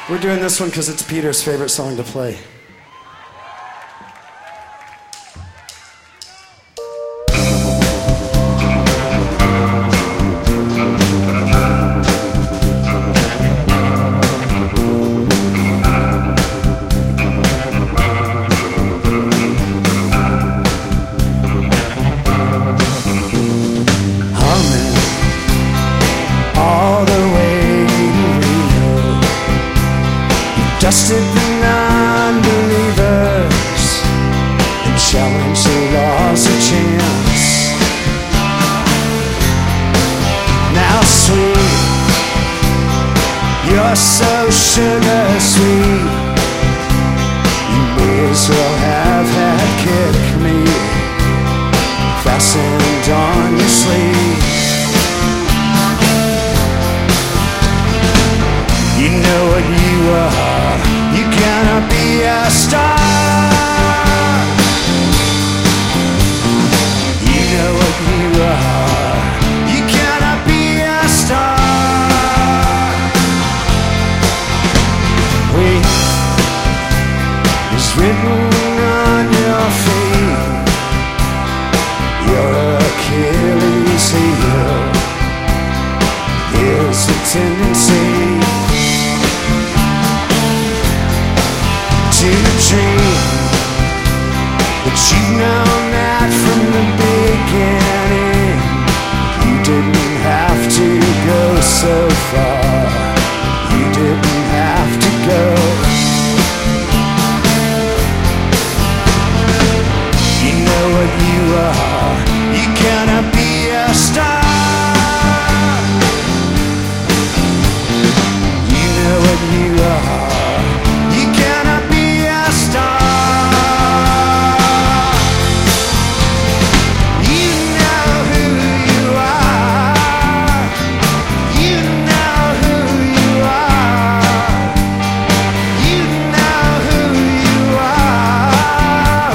We're doing this one because it's Peter's favorite song to play. Dusted the non-believers and challenged the laws of chance. Now sweet, you're so sugar sweet, you may as well have had kick me fastened on your sleeve. You know what you are, you're gonna be a star. You know what you are, you're gonna be a star. Wait is written on your feet, your Achilles heel. Here's the tendency to dream, but you've known that from the beginning. You didn't have to go so far, you didn't have to go. You know what you are, you're gonna be a star. You know what you are, you're gonna be a star. You know who you are, you know who you are, you know who you are.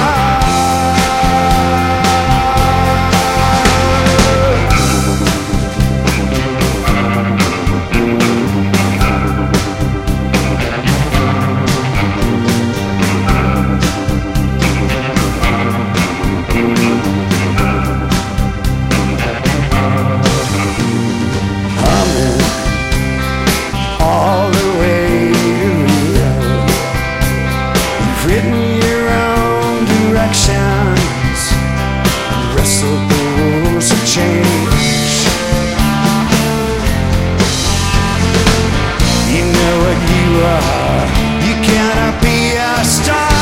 All the way to Rio, you've written your own directions and wrestled the rules of change. You know what you are, you're gonna be a star.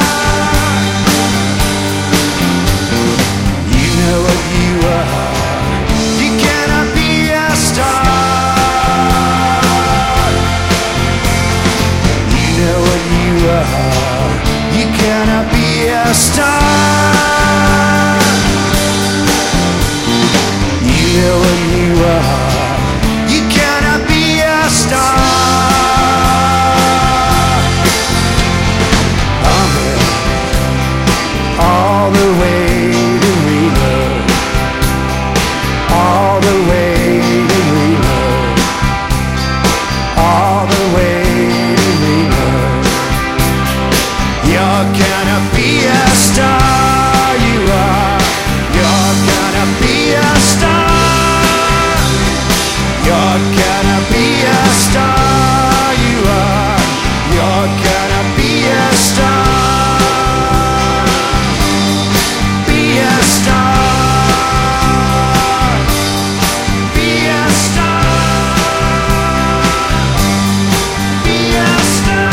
You know what you are, you're gonna be a star. You know what you are, you're gonna be a star. You know what you are, you're gonna be a star. Humming all the way to Reno, all the way to Reno, all the way to Reno. You're gonna be a star, you are. You're gonna be a star. You're gonna be a star, you are. You're gonna be a star. Be a star. Be a star. Be a star.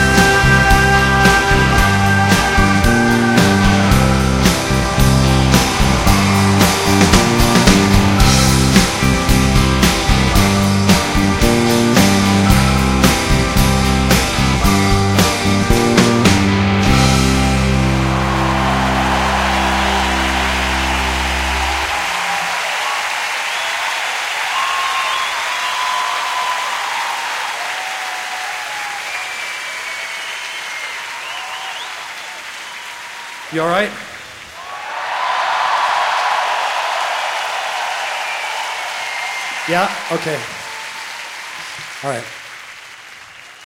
You all right? Yeah? Okay. All right.